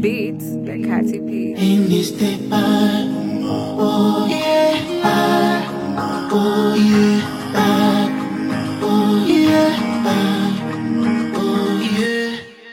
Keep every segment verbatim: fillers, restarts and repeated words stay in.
beats by Catty P. In this day, bad, oh yeah, bad, oh yeah, bad, oh yeah, bad, oh yeah.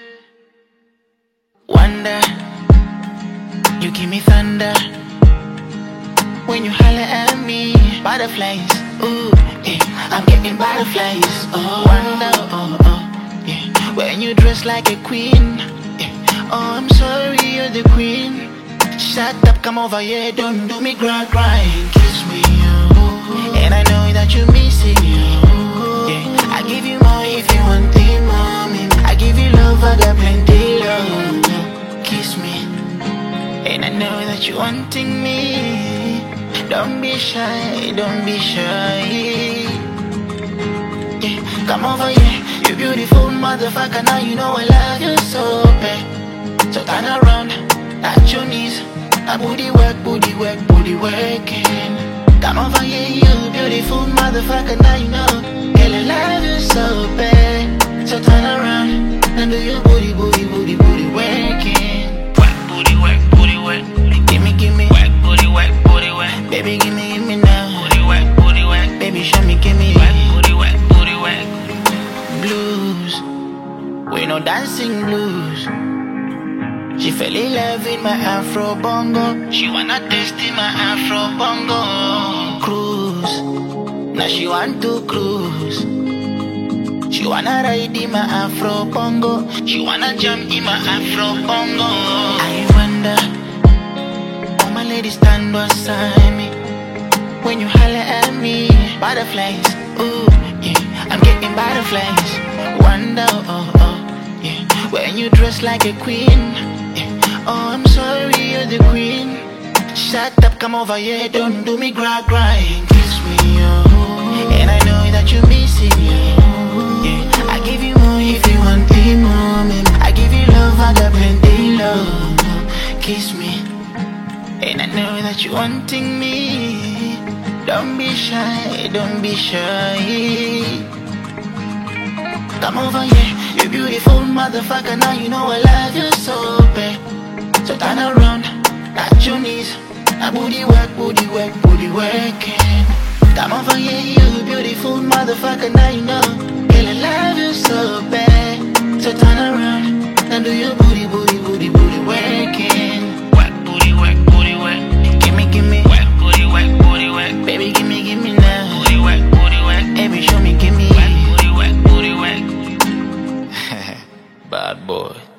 Wonder, you give me thunder when you holler at me. Butterflies, ooh, yeah, I'm getting butterflies. Oh, wonder, oh, oh, yeah, when you dress like a queen. Oh, I'm sorry, you're the queen. Shut up, come over here, don't do me cry, cry. Kiss me, oh, and I know that you miss it, oh, yeah. I give you more if you want it, mommy. I give you love, I got plenty love. Kiss me, and I know that you're wanting me. Don't be shy, don't be shy, yeah. Come over here, you beautiful motherfucker. Now you know I love you so bad. So turn around, at your knees. A booty work, booty work, booty working. Come over here, you beautiful motherfucker. Now you know, girl, I love you so bad. So turn around and do your booty, booty, booty, booty working. Work, booty work, booty work. Give me, give me. Work, booty work, booty work. Baby, give me, give me now. Booty work, booty work. Baby, show me, give me. Work, booty work, booty work. Blues, we no dancing blues. She fell in love with my Afro bongo. She wanna taste in my Afro bongo. Cruise, now she want to cruise. She wanna ride in my Afro bongo. She wanna jump in my Afro bongo. I wonder, all my ladies stand beside me when you holler at me. Butterflies, ooh, yeah, I'm getting butterflies. Wonder, oh, oh, yeah, when you dress like a queen. Oh, I'm sorry, you're the queen. Shut up, come over here, don't do me cry, cry. Kiss me, oh, and I know that you miss it, yeah. I give you more if you want it, mommy. I give you love, I got plenty love. Kiss me, and I know that you're wanting me. Don't be shy, don't be shy. Come over here, you beautiful motherfucker. Now you know I love you so bad. So turn around, at your knees. A booty work, booty work, booty working. Come over here, you beautiful motherfucker. Now you know, girl, I love you so bad. So turn around and do your booty, booty, booty, booty working. Work, booty work, booty work. Give me, give me. Work, booty work, booty work. Baby, give me, give me now. Booty work, booty work. Baby, show me, give me. Work, booty work, booty work. Bad boy.